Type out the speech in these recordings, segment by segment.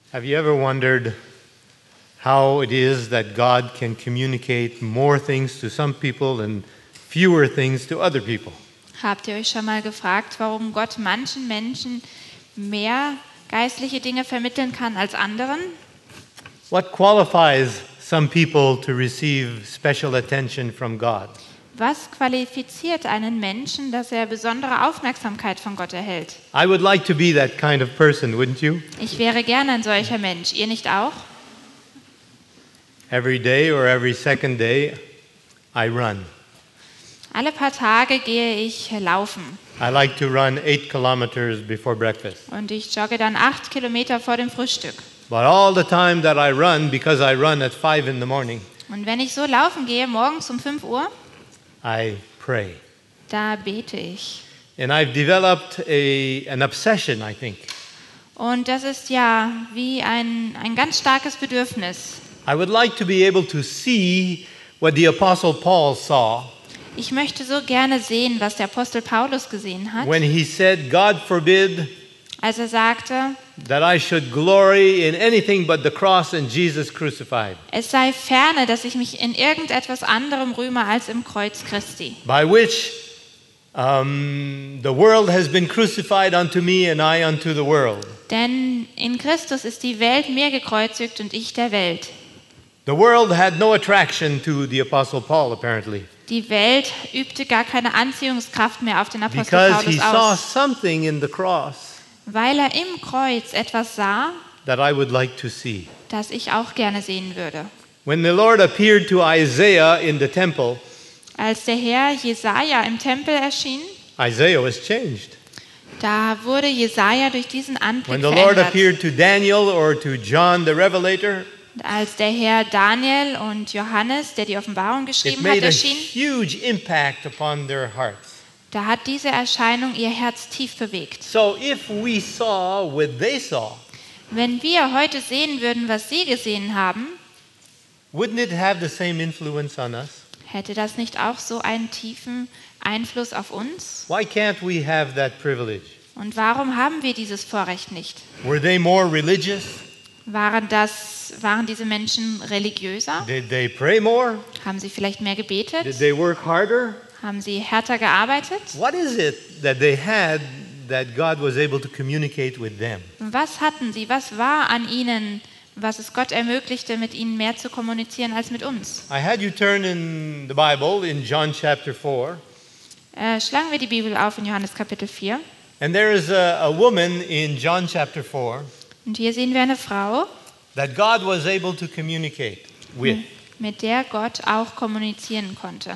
Have you ever wondered how it is that God can communicate more things to some people and fewer things to other people? Habt ihr euch schon mal gefragt, warum Gott manchen Menschen mehr geistliche Dinge vermitteln kann als anderen? What qualifies some people to receive special attention from God? Was qualifiziert einen Menschen, dass er besondere Aufmerksamkeit von Gott erhält? I would like to be that kind of person, wouldn't you? Ich wäre gerne ein solcher Mensch. Ihr nicht auch? Every day or every second day, I run. Alle paar Tage gehe ich laufen I like to run 8 kilometers before breakfast. und ich jogge dann 8 Kilometer vor dem Frühstück. But all the time that I run, because I run at 5 in the morning, Und wenn ich so laufen gehe, morgens um 5 Uhr, I pray. da bete ich. And I've developed an obsession, I think. Und das ist ja wie ein ganz starkes Bedürfnis. I would like to be able to see what the Apostle Paul saw Ich möchte so gerne sehen, was der Apostel Paulus gesehen hat, when he said, God forbid als er sagte, that I should glory in anything but the cross and Jesus crucified, es sei ferne, dass ich mich in irgendetwas anderem rühme als im Kreuz Christi, by which the world has been crucified unto me and I unto the world. denn in Christus ist die Welt mir gekreuzigt und ich der Welt. The world had no attraction to the Apostle Paul, apparently, Die Welt übte gar keine Anziehungskraft mehr auf den Apostel because he Paulus saw aus, something in the cross weil er im Kreuz etwas sah, that I would like to see. das ich auch gerne sehen würde. When the Lord appeared to Isaiah in the temple, Als der Herr Jesaja im Tempel erschien, Isaiah was changed. da wurde Jesaja durch diesen Anblick When the Lord verändert. appeared to Daniel or to John the Revelator, Als der Herr Daniel und Johannes, der die Offenbarung it geschrieben hat, made a erschien, huge impact upon their hearts. da hat diese Erscheinung ihr Herz tief bewegt. So if we saw what they saw, Wenn wir heute sehen würden, was sie gesehen haben, wouldn't it have the same influence on us? hätte das nicht auch so einen tiefen Einfluss auf uns? Why can't we have that privilege? Und warum haben wir dieses Vorrecht nicht? Were they more religious? Waren diese Menschen religiöser? Did they pray more? Haben sie vielleicht mehr Did gebetet? they work harder? Haben sie härter gearbeitet? What is it that they had that God was able to communicate with them? Was hatten sie? Was war an ihnen, was es Gott ermöglichte, mit ihnen mehr zu kommunizieren als mit uns? I had you turn in the Bible in John chapter 4, Schlagen wir die Bibel auf in Johannes Kapitel 4. and there is a woman in John chapter 4 Und hier sehen wir eine Frau, that God was able to communicate with, mit der Gott auch kommunizieren konnte.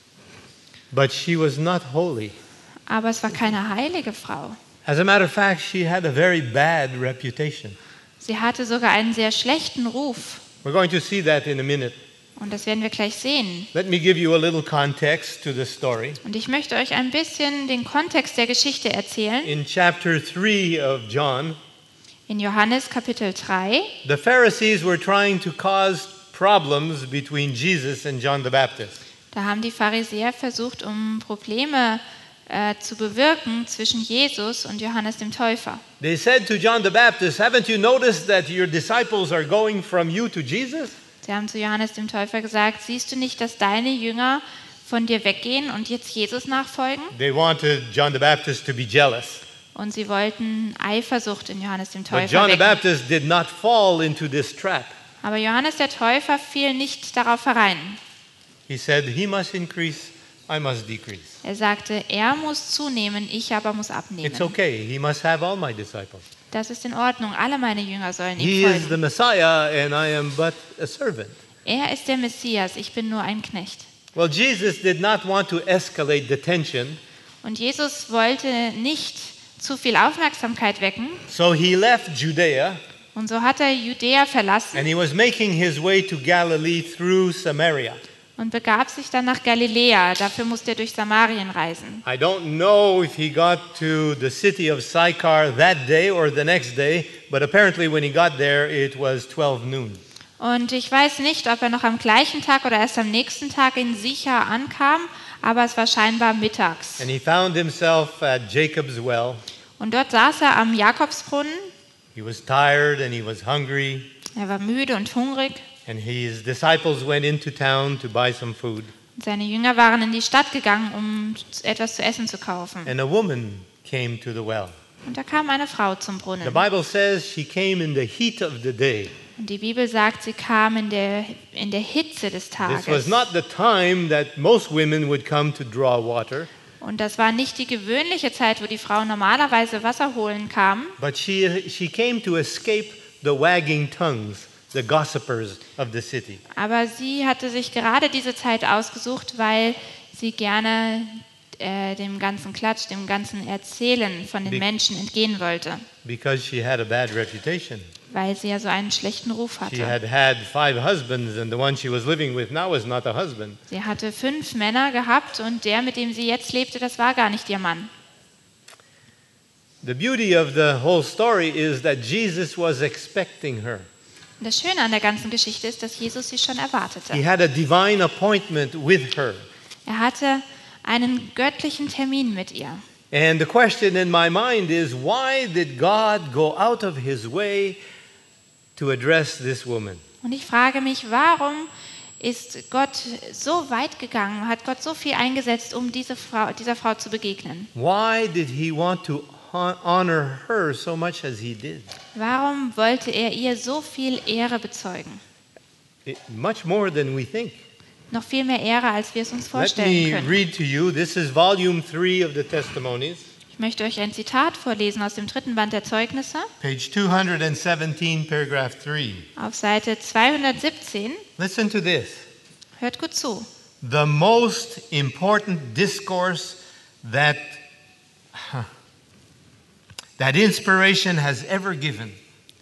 but she was not holy. Aber es war keine heilige Frau. As a matter of fact, she had a very bad reputation. Sie hatte sogar einen sehr schlechten Ruf. We're going to see that in a minute. Und das werden wir gleich sehen. Let me give you a little context to the story. Und ich möchte euch ein bisschen den Kontext der Geschichte erzählen. In chapter 3 of John, In Johannes Kapitel 3, the Pharisees were trying to cause problems between Jesus and John the Baptist. da haben die Pharisäer versucht, Probleme zu bewirken zwischen Jesus und Johannes dem Täufer. They said to John the Baptist, "Haven't you noticed that your disciples are going from you to Jesus?" Sie haben zu Johannes dem Täufer gesagt, siehst du nicht, dass deine Jünger von dir weggehen und jetzt Jesus nachfolgen? They wanted John the Baptist to be jealous. Und sie wollten Eifersucht in Johannes dem But Täufer John the wecken. Baptist did not fall into this trap. Aber Johannes der Täufer fiel nicht darauf herein. He said, "He must increase, I must decrease. Er sagte, er muss zunehmen, ich aber muss abnehmen. It's okay. He must have all my disciples. Das ist in Ordnung, alle meine Jünger sollen He ihm is the folgen. Messiah and I am but a servant." Er ist der Messias, ich bin nur ein Knecht. Well, Jesus did not want to escalate the tension, Und Jesus wollte nicht zu viel Aufmerksamkeit wecken. so he left Judea Und so hat er Judäa verlassen and he was making his way to Galilee through Samaria. und begab sich dann nach Galiläa. Dafür musste er durch Samarien reisen. I don't know if he got to the city of Sychar that day or the next day, but apparently when he got there, it was 12 noon. Und ich weiß nicht, ob er noch am gleichen Tag oder erst am nächsten Tag in Sichar ankam, aber es war scheinbar mittags. And he found himself at Jacob's well, Und dort saß er am Jakobsbrunnen He was tired and he was hungry, Er war müde und hungrig. and his disciples went into town to buy some food. Seine Jünger waren in die Stadt gegangen, um etwas zu essen zu kaufen. And a woman came to the well. Und da kam eine Frau zum The Brunnen. Bible says she came in the heat of the day. Und die Bibel sagt, sie kam in der Hitze des This was Tages. not the time that most women would come to draw water, Und das war nicht die gewöhnliche Zeit, wo die Frau normalerweise Wasser holen kam, but she came to escape the wagging tongues, the gossipers of the city. aber sie hatte sich gerade diese Zeit ausgesucht, weil sie gerne dem ganzen Klatsch, dem ganzen Erzählen von den Be- Menschen entgehen wollte, Because she had a bad reputation. weil sie ja so einen schlechten Ruf She hatte. had 5 husbands, and the one she was living with now was not a husband. Sie hatte 5 Männer gehabt und der, mit dem sie jetzt lebte, das war gar nicht ihr Mann. The beauty of the whole story is that Jesus was expecting her. Und das Schöne an der ganzen Geschichte ist, dass Jesus sie schon erwartete. He had a divine appointment with her. Er hatte einen göttlichen Termin mit ihr. And the question in my mind is, why did God go out of his way to address this woman? Und ich frage mich, warum ist Gott so weit gegangen, hat Gott so viel eingesetzt, um dieser Frau zu begegnen? Why did he want to honor her so much as he did? Warum wollte er ihr so viel Ehre bezeugen? Much more than we think. Noch viel mehr Ehre, als wir es uns Let vorstellen me können. read to you. This is volume 3 of the Testimonies, Ich möchte euch ein Zitat vorlesen aus dem 3. Band der Zeugnisse page 217, paragraph 3. auf Seite 217. Listen to this. Hört gut zu. The most important discourse that inspiration has ever given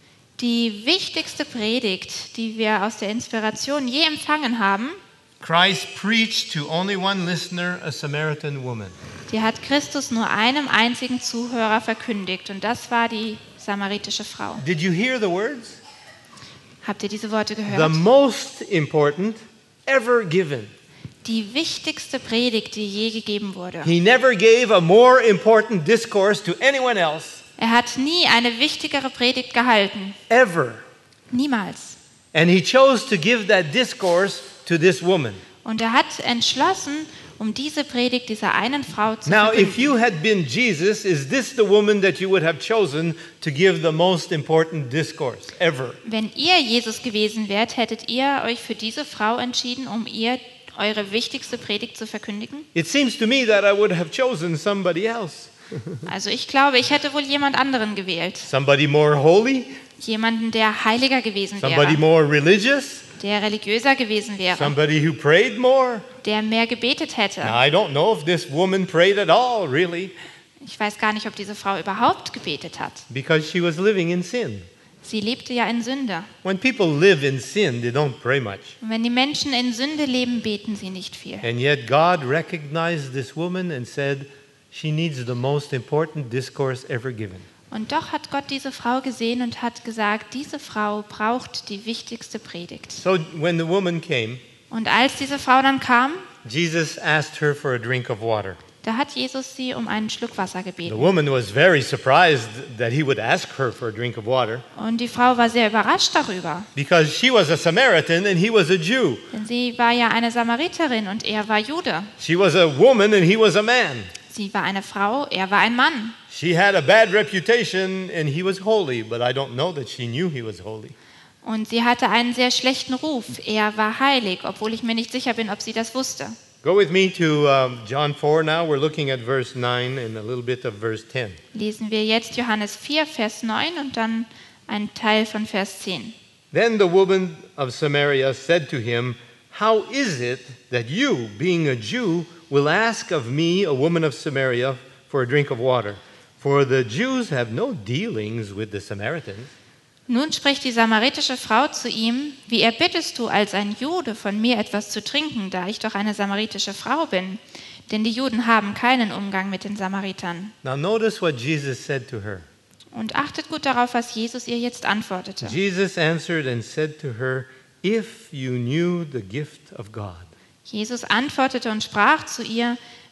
Die wichtigste Predigt, die wir aus der Inspiration je empfangen haben, Christ preached to only one listener, a Samaritan woman. die hat Christus nur einem einzigen Zuhörer verkündigt und das war die samaritische Frau. Did you hear the words? Habt ihr diese Worte The gehört? most important ever given. Die wichtigste Predigt, die je gegeben wurde. He never gave a more important discourse to anyone else, Er hat nie eine wichtigere Predigt gehalten. ever. Niemals. And he chose to give that discourse to this woman. Und er hat entschlossen, um diese Predigt dieser einen Frau zu Now, if verkünden. you had been Jesus, is this the woman that you would have chosen to give the most important discourse ever? Wenn ihr Jesus gewesen wärt, hättet ihr euch für diese Frau entschieden, um ihr eure wichtigste Predigt zu verkündigen? It seems to me that I would have chosen somebody else. Also ich glaube, ich hätte wohl jemand anderen gewählt. Somebody more holy, Jemanden, der heiliger gewesen somebody wäre, more religious, der religiöser gewesen wäre, somebody who prayed more. der mehr gebetet hätte. Now, I don't know if this woman prayed at all, really, Ich weiß gar nicht, ob diese Frau überhaupt gebetet hat. because she was living in sin. Sie lebte ja in Sünde. When people live in sin, they don't pray much. Und wenn die Menschen in Sünde leben, beten sie nicht viel. And yet God recognized this woman and said, she needs the most important discourse ever given. Und doch hat Gott diese Frau gesehen und hat gesagt, diese Frau braucht die wichtigste Predigt. So when the woman came, Und als diese Frau dann kam, Jesus asked her for a drink of water. da hat Jesus sie um einen Schluck Wasser The gebeten. woman was very surprised that he would ask her for a drink of water Und die Frau war sehr überrascht darüber, because she was a Samaritan and he was a Jew. denn sie war ja eine Samariterin und er war Jude. She was a woman and he was a man. Sie war eine Frau, er war ein Mann. She had a bad reputation and he was holy, but I don't know that she knew he was holy. Und sie hatte einen sehr schlechten Ruf. Er war heilig, obwohl ich mir nicht sicher bin, ob sie das wusste. Go with me to John 4 now. We're looking at verse 9 and a little bit of verse 10. Lesen wir jetzt Johannes 4, Vers 9 und dann einen Teil von Vers 10. Then the woman of Samaria said to him, "How is it that you, being a Jew, will ask of me, a woman of Samaria, for a drink of water? For the Jews have no dealings with the Samaritans." Nun spricht die samaritische Frau zu ihm, wie erbittest du als ein Jude von mir etwas zu trinken, da ich doch eine samaritische Frau bin? Denn die Juden haben keinen Umgang mit den Samaritern. Now notice what Jesus said to her. Und achtet gut darauf, was Jesus ihr jetzt antwortete. Jesus answered and said to her, "If you knew the gift of God." Jesus antwortete und sprach zu ihr,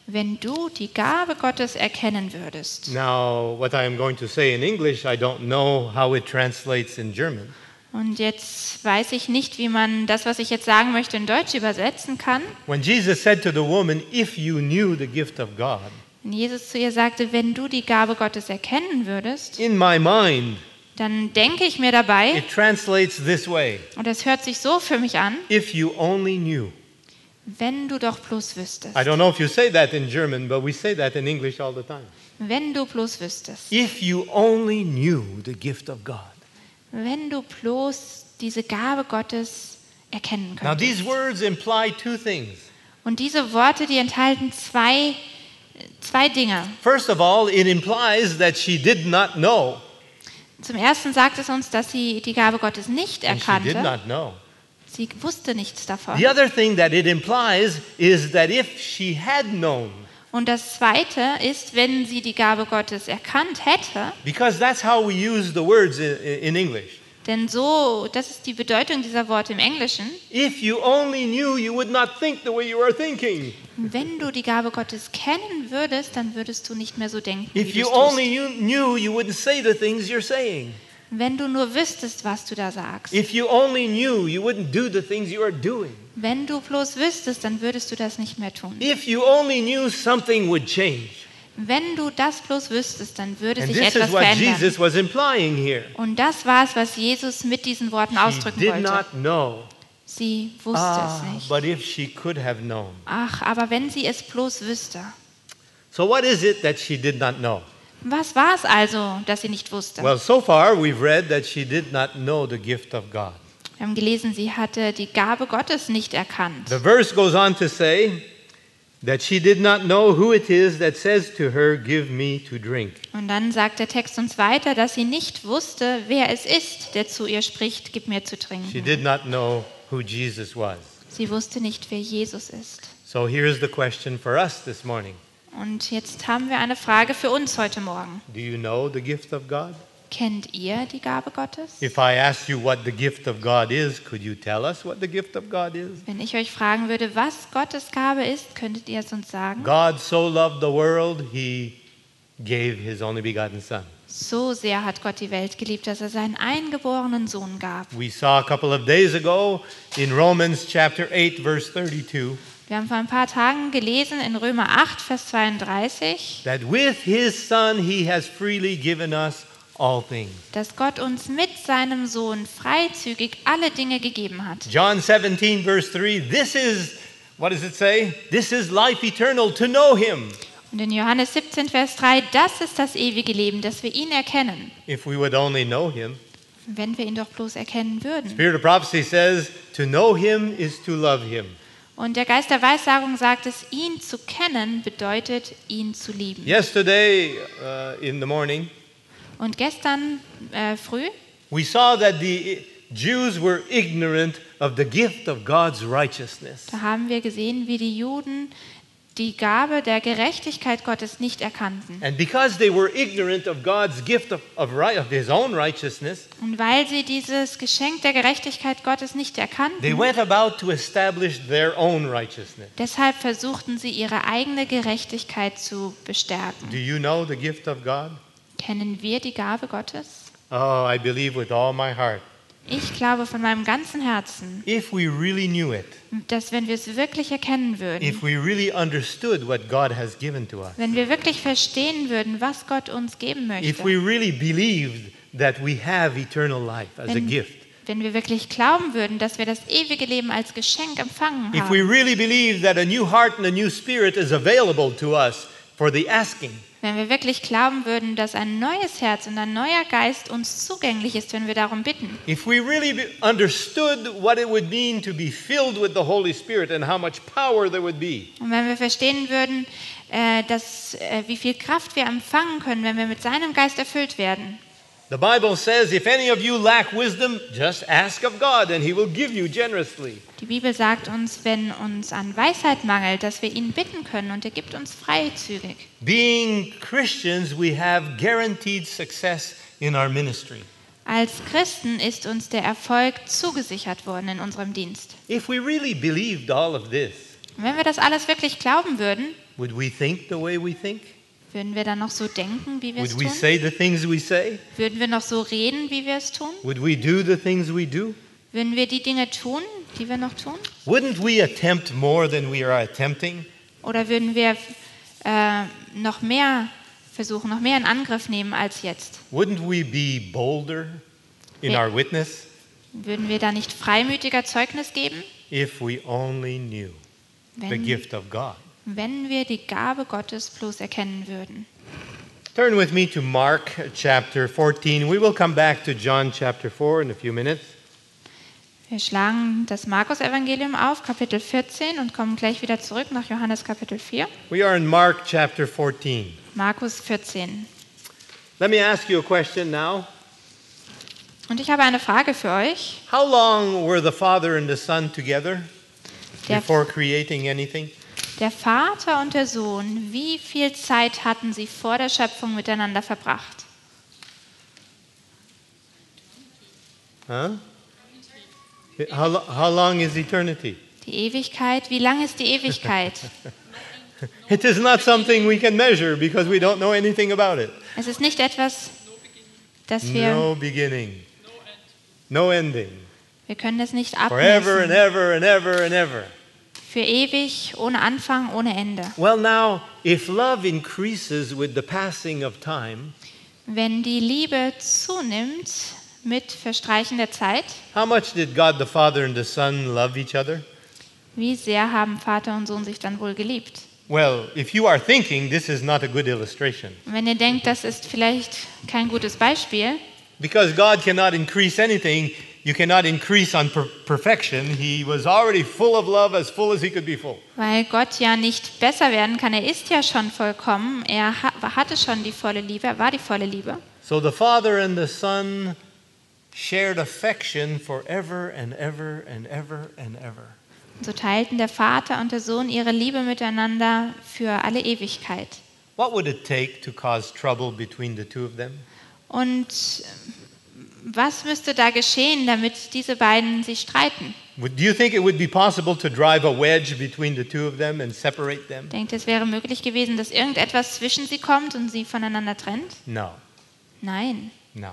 wenn du die Gabe Gottes erkennen würdest. Now, what I am going to say in English, I don't know how it translates in German. Und jetzt weiß ich nicht, wie man das, was ich jetzt sagen möchte, in Deutsch übersetzen kann. When Jesus said to the woman, "If you knew the gift of God," Wenn Jesus zu ihr sagte, wenn du die Gabe Gottes erkennen würdest, in my mind, dann denke ich mir dabei, it translates this way: und das hört sich so für mich an, if you only knew. wenn du doch bloß wüsstest. I don't know if you say that in German, but we say that in English all the time. Wenn du bloß wüsstest. If you only knew the gift of God. Wenn du bloß diese Gabe Gottes erkennen Now, these könntest. words imply two things. Und diese Worte, die enthalten zwei Dinge. First of all, it implies that she did not know. Zum Ersten sagt es uns, dass sie die Gabe Gottes nicht And she did erkannte. not know. Sie wusste nichts davon. The other thing that it implies is that if she had known, Und das Zweite ist, wenn sie die Gabe Gottes erkannt hätte, because that's how we use the words in English. denn so, das ist die Bedeutung dieser Worte im Englischen, If you only knew, you would not think the way you are thinking. wenn du die Gabe Gottes kennen würdest, dann würdest du nicht mehr so denken, If wie you du es tust. only knew, you wouldn't say the things you're saying. Wenn du nur wüsstest, was du da sagst. If you only knew, you wouldn't do the things you are doing. Wenn du bloß wüsstest, dann würdest du das nicht mehr tun. If you only knew, something would change. Wenn du das bloß wüsstest, dann würde And sich this etwas is what verändern. Jesus was implying here. Und das war es, was Jesus mit diesen Worten She ausdrücken did wollte. not know. Sie wusste es nicht. But if she could have known. Ach, aber wenn sie es bloß wüsste. So what is it that she did not know? Was war es also, dass sie nicht wusste? Well, so far we've read that she did not know the gift of God. Wir haben gelesen, sie hatte die Gabe Gottes nicht erkannt. The verse goes on to say that she did not know who it is that says to her, "Give me to drink." Und dann sagt der Text uns weiter, dass sie nicht wusste, wer es ist, der zu ihr spricht, gib mir zu She trinken. did not know who Jesus was. Sie wusste nicht, wer Jesus ist. So here's the question for us this morning. Und jetzt haben wir eine Frage für uns heute Morgen. Do you know the gift of God? Kennt ihr die Gabe Gottes? If I asked you what the gift of God is, could you tell us what the gift of God is? Wenn ich euch fragen würde, was Gottes Gabe ist, könntet ihr es uns sagen? God so loved the world, he gave his only begotten Son. So sehr hat Gott die Welt geliebt, dass er seinen eingeborenen Sohn gab. We saw a couple of days ago in Romans chapter 8, verse 32, Wir haben vor ein paar Tagen gelesen in Römer 8, Vers 32, that with his Son he has freely given us all things. dass Gott uns mit seinem Sohn freizügig alle Dinge gegeben hat. John 17, verse 3, this is, what does it say? This is life eternal, to know him. Und in Johannes 17, Vers 3, das ist das ewige Leben, dass wir ihn erkennen, If we would only know him. wenn wir ihn doch bloß erkennen würden. Spirit of prophecy says, to know him is to love him. Und der Geist der Weissagung sagt es, ihn zu kennen bedeutet, ihn zu lieben. Yesterday in the morning, Und gestern früh we saw that the Jews were ignorant of the gift of God's righteousness. da haben wir gesehen, wie die Juden die Gabe der Gerechtigkeit Gottes nicht erkannten. And because they were ignorant of God's gift of his own righteousness, Und weil sie dieses Geschenk der Gerechtigkeit Gottes nicht they erkannten, went about to establish their own righteousness. deshalb versuchten sie ihre eigene Gerechtigkeit zu bestärken. Do you know the gift of God? Kennen wir die Gabe Gottes? Oh, I believe with all my heart. Ich glaube von meinem ganzen Herzen, If we really knew it, dass wenn wir es wirklich erkennen if würden, we really understood what God has given to us, wenn wir wirklich verstehen würden, was Gott uns geben if möchte, we really believed that we have eternal life as a Wenn- gift, wenn wir wirklich glauben würden, dass wir das ewige Leben als Geschenk empfangen if we haben, really believe that a new heart and a new spirit is available to us for the asking, wenn wir wirklich glauben würden, dass ein neues Herz und ein neuer Geist uns zugänglich ist, wenn wir darum bitten, if we really understood what it would mean to be filled with the Holy Spirit and how much power there would be, und wenn wir verstehen würden, wie viel Kraft wir empfangen können, wenn wir mit seinem Geist erfüllt werden. the Bible says, if any of you lack wisdom, just ask of God and he will give you generously. Die Bibel sagt uns, wenn uns an Weisheit mangelt, dass wir ihn bitten können und er gibt uns freizügig. Being Christians, we have guaranteed success in our ministry. Als Christen ist uns der Erfolg zugesichert worden in unserem Dienst. If we really believed all of this, Und wenn wir das alles wirklich glauben würden, Would we think the way we think? Würden wir dann noch so denken, wie wir es Would we tun? say the things we say? Würden wir noch so reden, wie wir es tun? Would we do the things we do? Würden wir die Dinge tun, die wir noch tun? Wouldn't we attempt more than we are attempting? Oder würden wir noch mehr versuchen, noch mehr in Angriff nehmen als jetzt? Wouldn't we be bolder in Ja. our witness Würden wir da nicht freimütiger Zeugnis geben, if we only knew the wenn, gift of God? wenn wir die Gabe Gottes bloß erkennen würden? Turn with me to Mark chapter 14. We will come back to John chapter 4 in a few minutes. Wir schlagen das Markus-Evangelium auf, Kapitel 14, und kommen gleich wieder zurück nach Johannes Kapitel 4. We are in Mark chapter 14. Markus 14. Let me ask you a question now. Und ich habe eine Frage für euch. How long were the Father and the Son together Der, before creating anything? der Vater und der Sohn, wie viel Zeit hatten sie vor der Schöpfung miteinander verbracht? Huh? How long is eternity? Die Ewigkeit, wie lang ist die Ewigkeit? It is not something we can measure because we don't know anything about it. Es ist nicht etwas, das wir No beginning, no ending. Wir können es nicht Forever and abmessen. ever and ever and ever. Für ewig, ohne Anfang, ohne Ende. Well, now, if love increases with the passing of time, Wenn die Liebe zunimmt mit Verstreichen der Zeit, how much did God the Father and the Son love each other? wie sehr haben Vater und Sohn sich dann wohl geliebt? Well, if you are thinking this is not a good illustration, Und wenn ihr denkt, das ist vielleicht kein gutes Beispiel, because God cannot increase anything, you cannot increase on perfection. He was already full of love, as full as he could be full. weil Gott ja nicht besser werden kann, er ist ja schon vollkommen, er hatte schon die volle Liebe, er war die volle Liebe. So the Father and the Son shared affection forever and ever and ever and ever. Und so teilten der Vater und der Sohn ihre Liebe miteinander für alle Ewigkeit. What would it take to cause trouble between the two of them? Und was müsste da geschehen, damit diese beiden sich streiten? Do you think it would be possible to drive a wedge between the two of them and separate them? Denkt, es wäre möglich gewesen, dass irgendetwas zwischen sie kommt und sie voneinander trennt? No, Nein, no.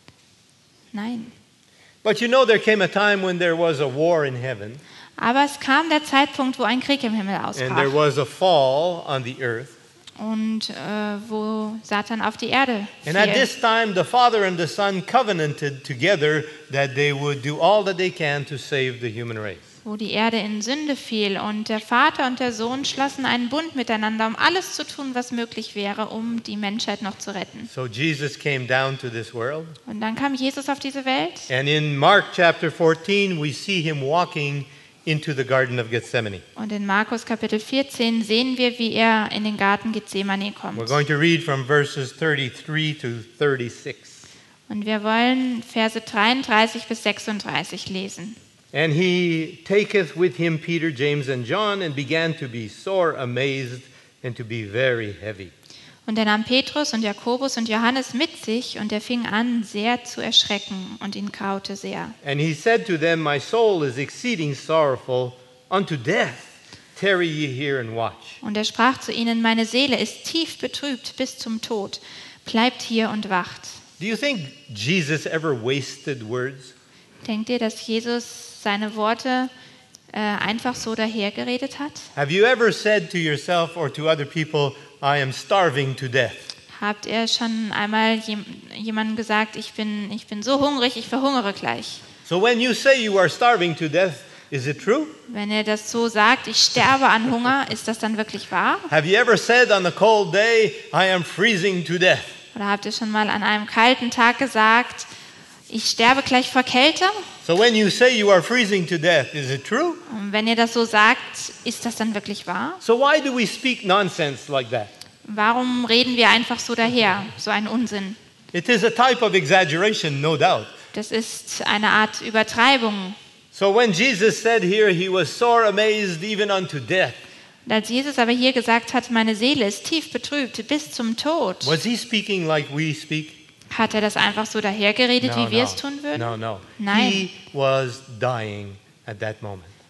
nein. But you know, there came a time when there was a war in heaven, Aber es kam der Zeitpunkt, wo ein Krieg im Himmel and there ausbrach was a fall on the earth. und wo Satan auf die Erde And at fiel. this time, the Father and the Son covenanted together that they would do all that they can to save the human race. Wo die Erde in Sünde fiel und der Vater und der Sohn schlossen einen Bund miteinander, um alles zu tun, was möglich wäre, um die Menschheit noch zu retten. So Jesus came down to this world. Und dann kam Jesus auf diese Welt. And in Mark chapter 14, we see him walking into the Garden of Gethsemane. Und in Markus Kapitel 14 sehen wir, wie er in den Garten Gethsemane kommt. We're going to read from verses 33 to 36. Und wir wollen Verse 33 bis 36 lesen. And he taketh with him Peter, James, and John, and began to be sore amazed and to be very heavy. Und er nahm Petrus und Jakobus und Johannes mit sich, und er fing an, sehr zu erschrecken, und ihn graute sehr. And he said to them, My soul is exceeding sorrowful unto death. Tarry ye here and watch. Und er sprach zu ihnen, meine Seele ist tief betrübt bis zum Tod. Bleibt hier und wacht. Do you think Jesus ever wasted words? Denkt ihr, dass Jesus seine Worte einfach so dahergeredet hat? Have you ever said to yourself or to other people, I am starving to death? Habt ihr schon einmal jemandem gesagt, ich bin so hungrig, ich verhungere gleich? So when you say you are starving to death, is it true? Wenn er das so sagt, ich sterbe an Hunger, ist das dann wirklich wahr? Have you ever said on a cold day, I am freezing to death? Oder habt ihr schon mal an einem kalten Tag gesagt, ich sterbe gleich vor Kälte? So when you say you are freezing to death, is it true? Und wenn ihr das so sagt, ist das dann wirklich wahr? So why do we speak nonsense like that? Warum reden wir einfach so daher, so ein Unsinn? It is a type of exaggeration, no doubt. Das ist eine Art Übertreibung. So when Jesus said here he was sore amazed even unto death, Und als Jesus aber hier gesagt hat, meine Seele ist tief betrübt bis zum Tod, was he speaking like we speak? hat er das einfach so dahergeredet, wie wir es tun würden? No. Nein. He was dying at that moment.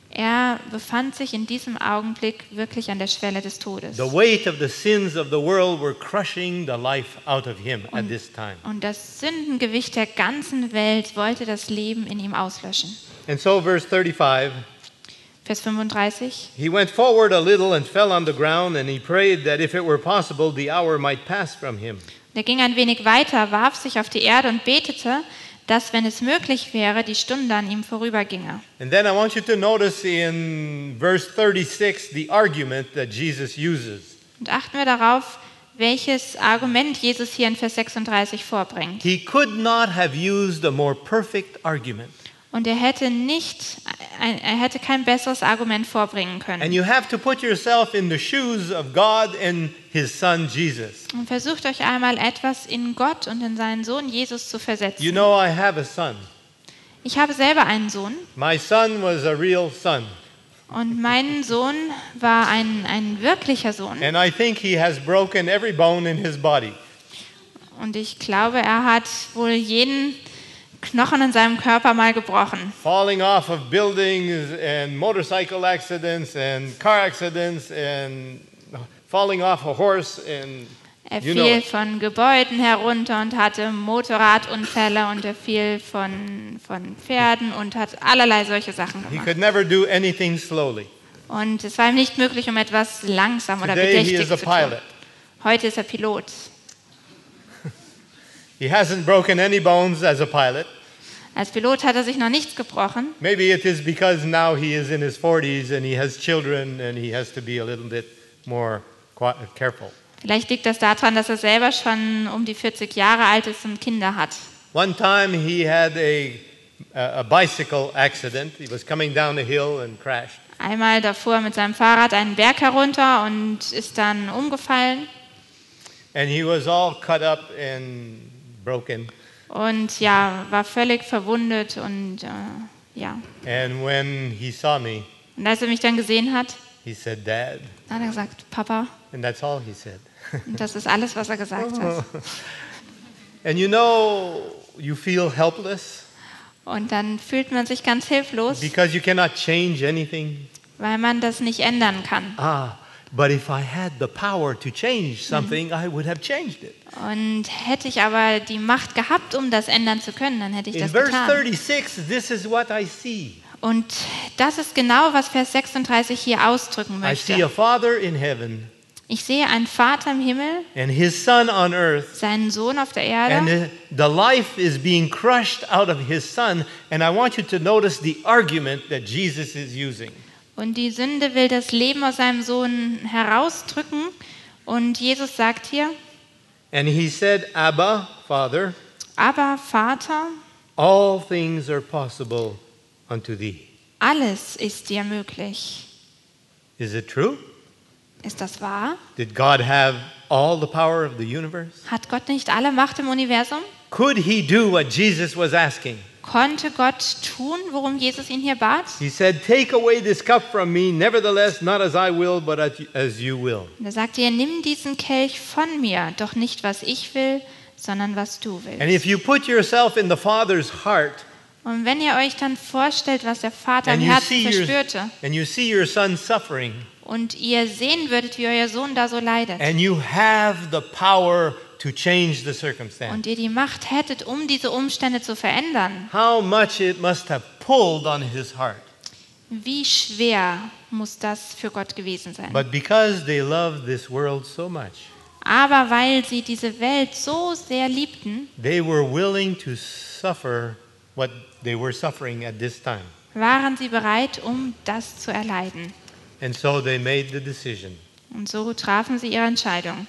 Er befand sich in diesem Augenblick wirklich an der Schwelle des Todes. The weight of the sins of the world were crushing the life out of him at this time. Und das Sündengewicht der ganzen Welt wollte das Leben in ihm auslöschen. And so verse 35, Vers 35. he went forward a little and fell on the ground, and he prayed that if it were possible, the hour might pass from him. Er ging ein wenig weiter, warf sich auf die Erde und betete, dass, wenn es möglich wäre, die Stunde an ihm vorüberginge. And then I want you to notice in verse 36 the argument that Jesus uses. Und achten wir darauf, welches Argument Jesus hier in Vers 36 vorbringt. He could not have used a more perfect argument. Und er hätte kein besseres Argument vorbringen können. And you have to put yourself in the shoes of God and his son Jesus. Und versucht euch einmal etwas in Gott und in seinen Sohn Jesus zu versetzen. You know, I have a son. Ich habe selber einen Sohn My son was a real son. und mein Sohn war ein wirklicher Sohn. And I think he has broken every bone in his body. Und ich glaube, er hat wohl jeden Knochen in seinem Körper mal gebrochen. Falling off of buildings and motorcycle accidents and car accidents and falling off a horse and Er you know fiel it. von Gebäuden herunter und hatte Motorradunfälle und er fiel von Pferden und hat allerlei solche Sachen He gemacht. could never do anything slowly. Und es war ihm nicht möglich, um etwas langsam oder Today he bedächtig is a zu tun. pilot. Heute ist er Pilot. He hasn't broken any bones as a pilot. Als Pilot hat er sich noch nichts gebrochen. Maybe it is because now he is in his 40s and he has children and he has to be a little bit more careful. Vielleicht liegt das daran, dass er selber schon um die 40 Jahre alt ist und Kinder hat. One time he had a bicycle accident. He was coming down a hill and crashed. Einmal da fuhr er mit seinem Fahrrad einen Berg herunter und ist dann umgefallen. And he was all cut up and broken. Und ja, war völlig verwundet und ja. And when he saw me, Und als er mich dann gesehen hat, he said, "Dad." hat er gesagt, Papa. And that's all he said. Und das ist alles, was er gesagt hat. And you know, you feel helpless Und dann fühlt man sich ganz hilflos, because you cannot change anything. weil man das nicht ändern kann. But if I had the power to change something, I would have changed it. Und hätte ich aber die Macht gehabt, um das ändern zu können, dann hätte ich In das verse getan. 36, this is what I see. Und das ist genau, was Vers 36 hier ausdrücken I see a möchte. father in heaven Ich sehe einen Vater im Himmel, and his son on earth, seinen Sohn auf der and Erde. the life is being crushed out of his son. And I want you to notice the argument that Jesus is using. Und die Sünde will das Leben aus seinem Sohn herausdrücken. Und Jesus sagt hier, And he said, Abba, Father, aber Vater, all things are possible unto thee. alles ist dir möglich. Is it true? Ist das wahr? Did God have all the power of the universe? Hat Gott nicht alle Macht im Universum? Could he do what Jesus was asking? Konnte Gott tun, worum Jesus ihn hier bat? He said, Take away this cup from me, nevertheless, not as I will, but as you will. Und er sagte, ihr nimm diesen Kelch von mir, doch nicht was ich will, sondern was du And willst. if you put yourself in the Father's heart, Und wenn ihr euch dann vorstellt, was der Vater im and Herzen verspürte you see your son suffering, und ihr sehen würdet, wie euer Sohn da so leidet and you have the power to change the circumstance, und ihr die Macht hättet, um diese Umstände zu verändern, how much it must have pulled on his heart. wie schwer muss das für Gott gewesen sein. But because they loved this world so much, Aber weil sie diese Welt so sehr liebten, they were willing to suffer what they were suffering at this time. waren sie bereit, um das zu erleiden. And so they made the decision. Und so trafen sie ihre Entscheidung.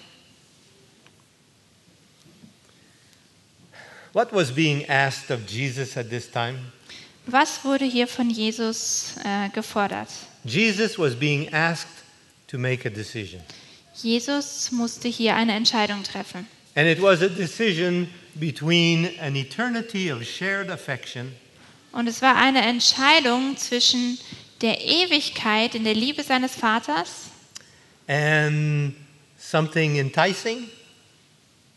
What was being asked of Jesus at this time? Was wurde hier von Jesus gefordert? Jesus was being asked to make a decision. Jesus musste hier eine Entscheidung treffen. And it was a decision between an eternity of shared affection Und es war eine Entscheidung zwischen der Ewigkeit in der Liebe seines Vaters and something enticing,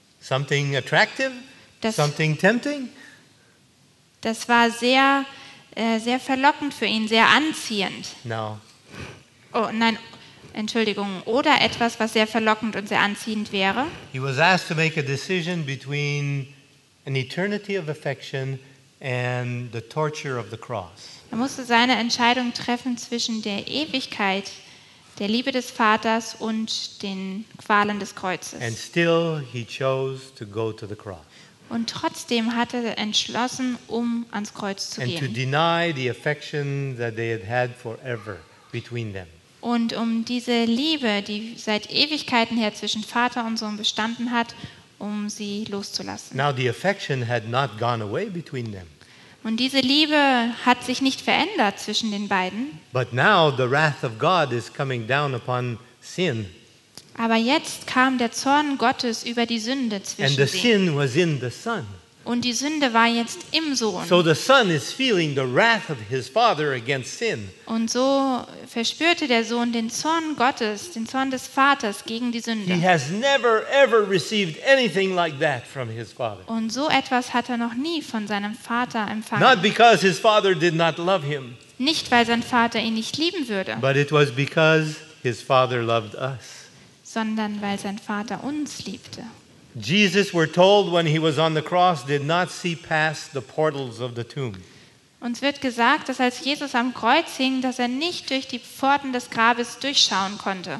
something attractive, Das- something tempting. Das war sehr sehr verlockend für ihn, sehr anziehend. No. Oh nein, Entschuldigung, oder etwas, was sehr verlockend und sehr anziehend wäre. He was asked to make a decision between an eternity of affection and the torture of the cross. Er musste seine Entscheidung treffen zwischen der Ewigkeit, der Liebe des Vaters und den Qualen des And Kreuzes. still he chose to go to the cross Und trotzdem hat er entschlossen, ans Kreuz zu and to gehen. deny the affection that they had forever between them. Und diese Liebe, die seit Ewigkeiten her zwischen Vater und Sohn bestanden hat, sie loszulassen. Now the affection had not gone away between them. Und diese Liebe hat sich nicht verändert zwischen den beiden. But now the wrath of God is coming down upon sin. Aber jetzt kam der Zorn Gottes über die Sünde And the zwischen sie. sin was in the Son. Und die Sünde war jetzt im Sohn. So the Son is feeling the wrath of his Father against sin. Und so verspürte der Sohn den Zorn Gottes, den Zorn des Vaters gegen die He Sünde. has never ever received anything like that from his Father. Und so etwas hat er noch nie von seinem Vater Not empfangen. because his Father did not love him, Nicht, weil sein Vater ihn nicht lieben würde, but it was because his Father loved us. sondern weil sein Vater uns liebte. Jesus, we're told, when he was on the cross, did not see past the portals of the tomb. Uns wird gesagt, dass als Jesus am Kreuz hing, dass er nicht durch die Pforten des Grabes durchschauen konnte.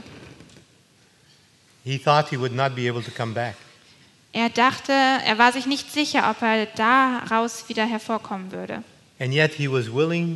He thought he would not be able to come back. Er war sich nicht sicher, ob er daraus wieder hervorkommen würde. And yet he was willing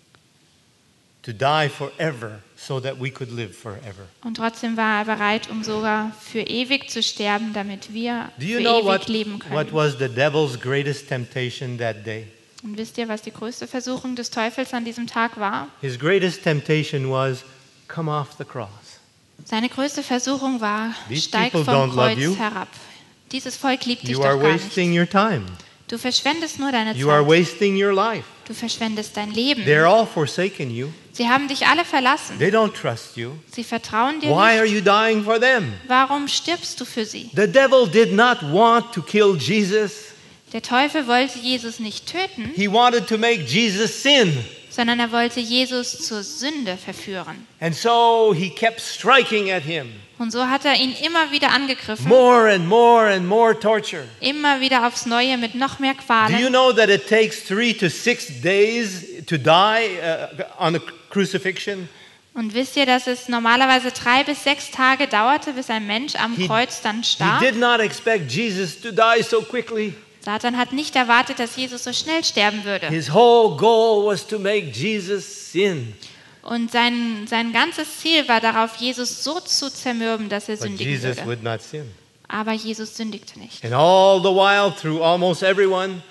to die forever so that we could live forever. Und trotzdem war er bereit, sogar für ewig zu sterben, damit wir Do für you know ewig leben what können. was the devil's greatest temptation that day? Und wisst ihr, was die größte Versuchung des Teufels an diesem Tag war? His greatest temptation was, come off the cross. Seine größte Versuchung war, These steig people vom don't love Kreuz you. herab. Dieses Volk liebt dich You doch are gar nicht. wasting your time. Du verschwendest nur deine You are Zeit. wasting your life. Du verschwendest dein Leben. They're all forsaken you. Sie haben dich alle verlassen. They don't trust you. Sie vertrauen dir Why are nicht. you dying for them? Warum stirbst du für sie? The devil did not want to kill Jesus. Der Teufel wollte Jesus nicht töten, He wanted to make Jesus sin. sondern er wollte Jesus zur Sünde verführen. And so he kept striking at him. Und so hat er ihn immer wieder angegriffen, More and more and more torture. immer wieder aufs Neue mit noch mehr Do you Qualen. know that it takes 3 to 6 days to die on a crucifixion? Und wisst ihr, dass es normalerweise 3 bis 6 Tage dauerte, bis ein Mensch am He- Kreuz dann He starb? did not expect Jesus to die so quickly. Satan hat nicht erwartet, dass Jesus so schnell sterben würde. His whole goal was to make Jesus sin. Und sein ganzes Ziel war darauf, Jesus so zu zermürben, dass er But sündigen Jesus würde. would not sin. Aber Jesus sündigte nicht. And all the while, through almost everyone,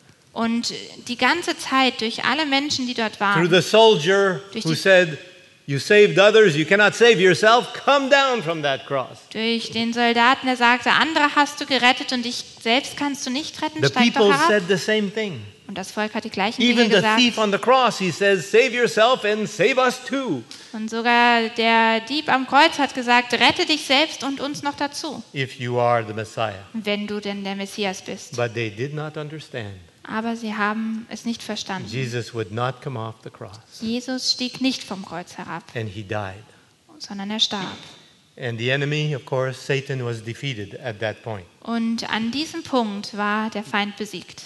Und die ganze Zeit durch alle Menschen, die dort through waren, the soldier Durch who die- said, you saved others, you cannot save yourself, come down from that cross. durch den Soldaten, der sagte, andere hast du gerettet und dich selbst kannst du nicht retten, The steig doch people herab. said the same thing. Und das Volk hat die gleichen Dinge Even the gesagt. thief on the cross, he says, save yourself and save us too, Und sogar der Dieb am Kreuz hat gesagt, rette dich selbst und uns noch dazu, if you are the Messiah. wenn du denn der Messias bist. But they did not understand. Aber sie haben es nicht verstanden. Jesus would not come off the cross, Jesus stieg nicht vom Kreuz herab, and he died. sondern er starb. And the enemy, of course, Satan, was defeated at that point. Und an diesem Punkt war der Feind besiegt.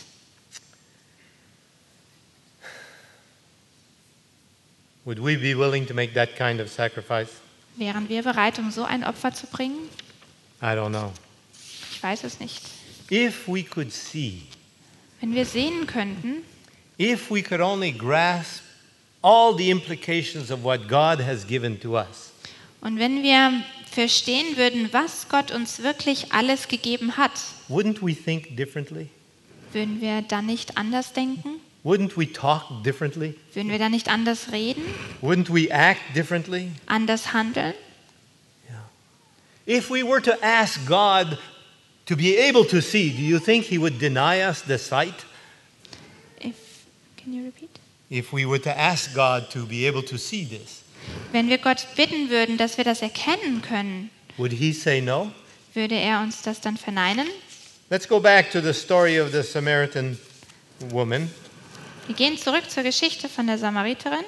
Would we be willing to make that kind of sacrifice? Wären wir bereit, so ein Opfer zu bringen? I don't know. Ich weiß es nicht. If we could see, Wenn wir sehen könnten, if we could only grasp all the implications of what God has given to us, und wenn wir verstehen würden, was Gott uns wirklich alles gegeben hat, wouldn't we think differently? würden wir dann nicht anders denken? Wouldn't we talk differently? Würden wir dann nicht anders reden, Wouldn't we act differently? anders handeln? If we were to ask God to be able to see, do you think He would deny us the sight? Can you repeat? If we were to ask God to be able to see this, Wenn wir Gott bitten würden, dass wir das erkennen können, would He say no? würde er uns das dann verneinen? Let's go back to the story of the Samaritan woman. Wir gehen zurück zur Geschichte von der Samariterin.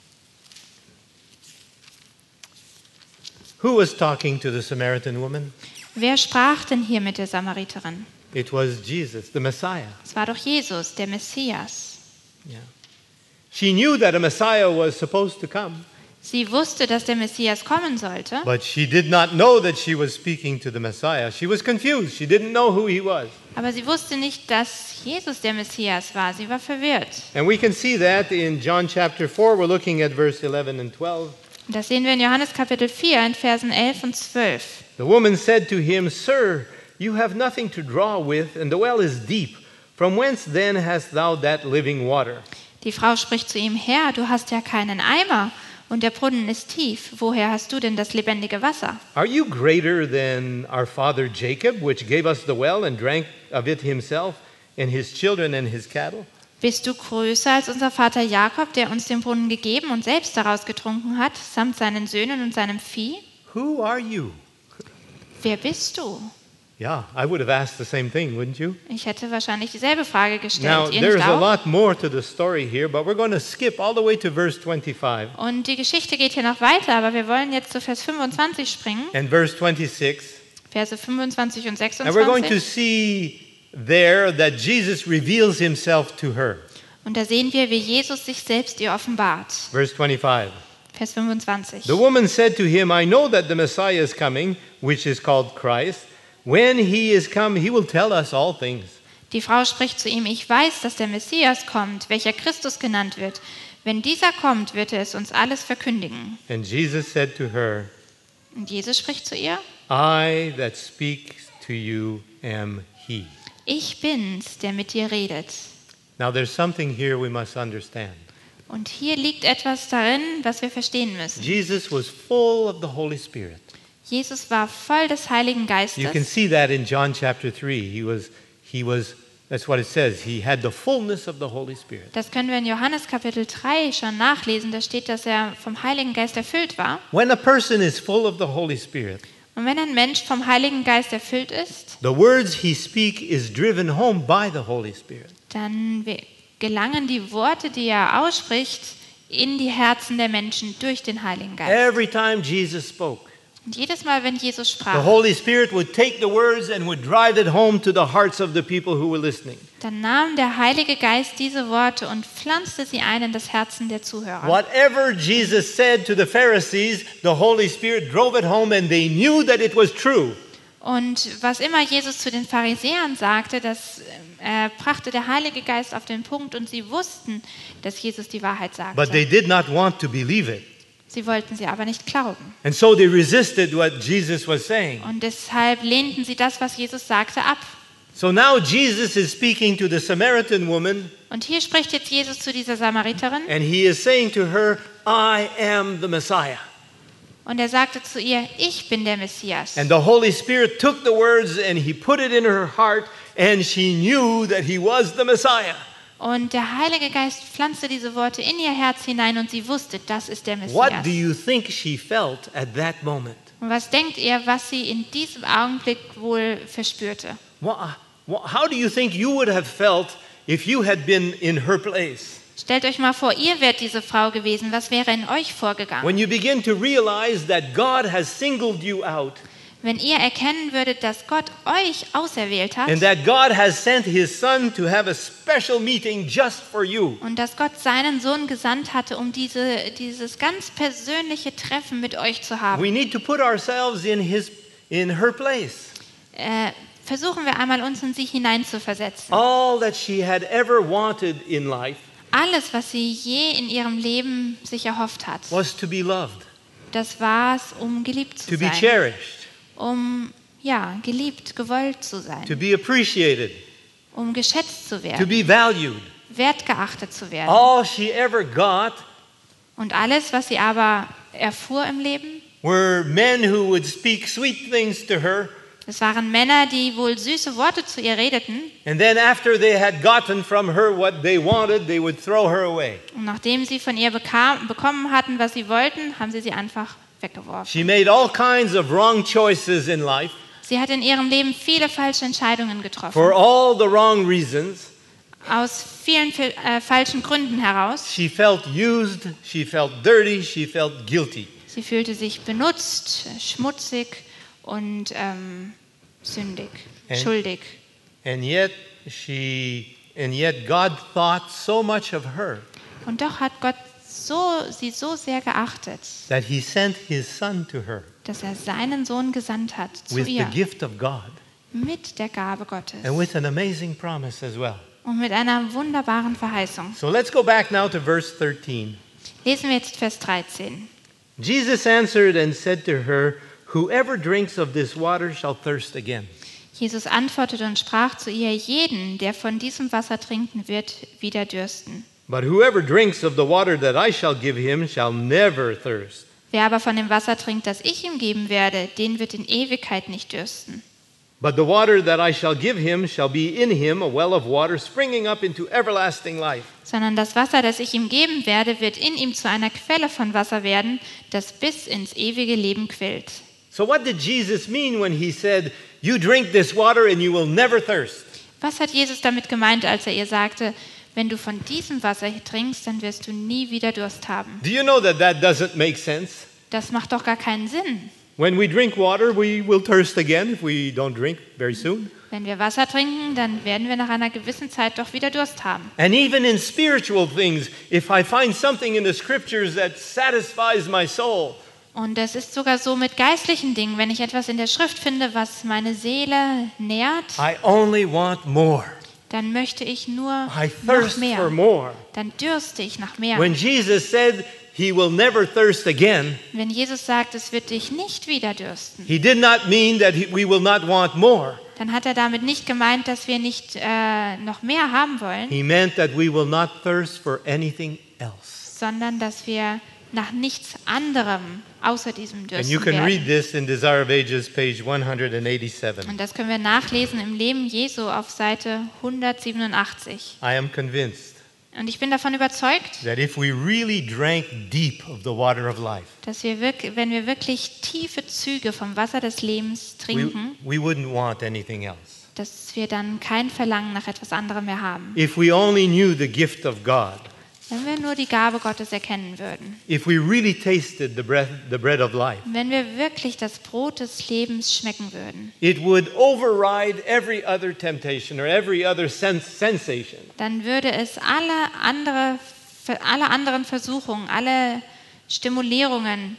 Who was talking to the Samaritan woman? Wer sprach denn hier mit der Samariterin? It was Jesus, the Messiah. Es war doch Jesus, der Messias. Yeah. She knew that a Messiah was supposed to come, Sie wusste, dass der Messias kommen sollte, but she did not know that she was speaking to the Messiah. She was confused. She didn't know who he was. aber sie wusste nicht, dass Jesus der Messias war. Sie war verwirrt. And we can see that in John chapter 4. We're looking at verse 11 and 12. Und das sehen wir in Johannes Kapitel 4 in Versen 11 und 12. The woman said to him, Sir, you have nothing to draw with, and the well is deep. From whence then hast thou that living water? Die Frau spricht zu ihm: Herr, du hast ja keinen Eimer und der Brunnen ist tief. Woher hast du denn das lebendige Wasser? Are you greater than our father Jacob, which gave us the well and drank of it himself, and his children and his cattle? Bist du größer als unser Vater Jakob, der uns den Brunnen gegeben und selbst daraus getrunken hat, samt seinen Söhnen und seinem Vieh? Who are you? Wer bist du? Yeah, I would have asked the same thing, wouldn't you? Ich hätte wahrscheinlich dieselbe Frage Now, gestellt. Ihr there's nicht a auch? lot more to the story here, but we're going to skip all the way to verse 25. Und die Geschichte geht hier noch weiter, aber wir wollen jetzt zu Vers 25 springen, And verse 26. Verse 25 und And we're going to 26. see there that Jesus reveals himself to her. Und da sehen wir, wie Jesus sich selbst ihr offenbart. Verse 25. Vers 25. The woman said to him, I know that the Messiah is coming, which is called Christ. When he is come, he will tell us all things. Die Frau spricht zu ihm: Ich weiß, dass der Messias kommt, welcher Christus genannt wird. Wenn dieser kommt, wird er es uns alles verkündigen. And Jesus said to her, Und Jesus spricht zu ihr: I that speak to you am he. Ich bin's, der mit dir redet. Now there's something here we must understand. Und hier liegt etwas darin, was wir verstehen müssen. Jesus was full of the Holy Spirit. Jesus war voll des Heiligen You can Geistes. see that in John chapter 3. He was that's what it says. He had the fullness of the Holy Spirit. Das können wir in Johannes Kapitel 3 schon nachlesen. Da steht, dass er vom Heiligen Geist erfüllt war. When a person is full of the Holy Spirit, Und wenn ein Mensch vom Heiligen Geist erfüllt ist, the words he speaks is driven home by the Holy Spirit. dann gelangen die Worte, die er ausspricht, in die Herzen der Menschen durch den Heiligen Geist. Every time Jesus spoke, Und jedes Mal, wenn Jesus the sprach, Holy Spirit would take the words and would drive it home to the hearts of the people who were listening. dann nahm der Heilige Geist diese Worte und pflanzte sie ein in das Herzen der Zuhörer. Whatever Jesus said to the Pharisees, the Holy Spirit drove it home and they knew that it was true. Und was immer Jesus zu den Pharisäern sagte, das brachte der Heilige Geist auf den Punkt und sie wussten, dass Jesus die Wahrheit But they sagte. did not want to believe it. Sie wollten sie aber nicht glauben. And so they resisted what Jesus was saying. Und deshalb lehnten sie das, was Jesus sagte, ab. So now Jesus is speaking to the Samaritan woman Und hier spricht jetzt Jesus zu dieser Samariterin and he is saying to her, I am the Messiah. und er sagte zu ihr: Ich bin der Messias. And the Holy Spirit took the words and he put it in her heart and she knew that he was the Messiah. Und der Heilige Geist pflanzte diese Worte in ihr Herz hinein und sie wusste, das ist der What Messias. do you think she felt at that moment? Und was denkt ihr, was sie in diesem Augenblick wohl verspürte? How do you think you would have felt if you had been in her place? Stellt euch mal vor, ihr wärt diese Frau gewesen. Was wäre in euch vorgegangen? When you begin to realize that God has singled you out Wenn ihr erkennen würdet, dass Gott euch auserwählt hat and that God has sent his son to have a special meeting just for you. und dass Gott seinen Sohn gesandt hatte, um dieses ganz persönliche Treffen mit euch zu haben, We need to put ourselves in her place. versuchen wir einmal, uns in sie hineinzuversetzen. All that she had ever wanted in life Alles, was sie je in ihrem Leben sich erhofft hat, was to be loved, das war es, um geliebt zu to be sein, cherished, geliebt, gewollt zu to sein, be appreciated, um geschätzt zu to werden, be valued. wertgeachtet zu werden. All she ever got Und alles, was sie aber erfuhr im Leben, were men who would speak sweet things to her, das waren Männer, die wohl süße Worte zu ihr redeten. and then after they had gotten from her what they wanted, they would throw her away. Und nachdem sie von ihr bekommen hatten, was sie wollten, haben sie sie einfach weggeworfen. She made all kinds of wrong choices in life Sie hat in ihrem Leben viele falsche Entscheidungen getroffen. for all the wrong reasons, aus vielen falschen Gründen heraus. She felt used, she felt dirty, she felt guilty. Sie fühlte sich benutzt, schmutzig und sündig, schuldig. And yet God thought so much of her Und doch hat Gott sie so sehr geachtet, that he sent his son to her dass er seinen Sohn gesandt hat zu with the ihr gift of God mit der Gabe Gottes and with an amazing promise as well. und mit einer wunderbaren Verheißung. So let's go back now to verse 13. Lesen wir jetzt Vers 13. Jesus answered and said to her, "Whoever drinks of this water shall thirst again. Jesus antwortete und sprach zu ihr: Jeden, der von diesem Wasser trinken wird, wieder dürsten. But whoever drinks of the water that I shall give him shall never thirst. Wer aber von dem Wasser trinkt, das ich ihm geben werde, den wird in Ewigkeit nicht dürsten. But the water that I shall give him shall be in him a well of water springing up into everlasting life." Sondern das Wasser, das ich ihm geben werde, wird in ihm zu einer Quelle von Wasser werden, das bis ins ewige Leben quillt. So what did Jesus mean when he said, "You drink this water and you will never thirst"? Was hat Jesus damit gemeint, als er ihr sagte: Wenn du von diesem Wasser trinkst, dann wirst du nie wieder Durst haben? Do you know that doesn't make sense? Das macht doch gar keinen Sinn. When we drink water, we will thirst again if we don't drink very soon. Wenn wir Wasser trinken, dann werden wir nach einer gewissen Zeit doch wieder Durst haben. And even in spiritual things, if I find something in the scriptures that satisfies my soul, Und das ist sogar so mit geistlichen Dingen. Wenn ich etwas in der Schrift finde, was meine Seele nährt, I only want more. dann möchte ich nur I noch thirst for mehr. more. Dann dürste ich nach mehr. When Jesus said he will never thirst again, Wenn Jesus sagt, es wird dich nicht wieder dürsten, he did not mean that we will not want more. dann hat er damit nicht gemeint, dass wir nicht noch mehr haben wollen, He meant that we will not thirst for anything else. sondern dass wir nach nichts anderem außer diesem And dürsten you can read werden. this in Desire of Ages, page 187. Und das können wir nachlesen im Leben Jesu auf Seite 187. I am convinced Und ich bin davon überzeugt, that if we really drank deep of the water of life, dass wenn wir wirklich tiefe Züge vom Wasser des Lebens trinken, we wouldn't want anything else. dass wir dann kein Verlangen nach etwas anderem mehr haben. If we only knew the gift of God, Wenn wir nur die Gabe Gottes erkennen würden. if we really tasted the bread of life, Wenn wir wirklich das Brot des Lebens schmecken würden, it would override every other temptation or every other sensation. dann würde es alle anderen Versuchungen, alle Stimulierungen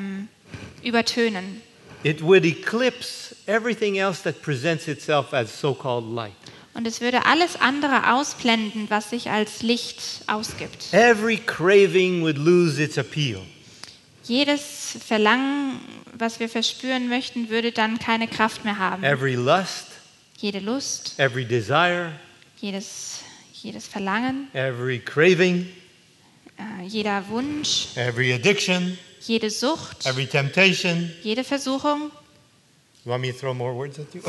übertönen. It would eclipse everything else that presents itself as so-called light. Und es würde alles andere ausblenden, was sich als Licht ausgibt. Every craving would lose its appeal. Jedes Verlangen, was wir verspüren möchten, würde dann keine Kraft mehr haben. Every lust, Jede Lust, every desire, jedes Verlangen, every craving, jeder Wunsch, every addiction, jede Sucht, every temptation. jede Versuchung, You want me to throw more words at you?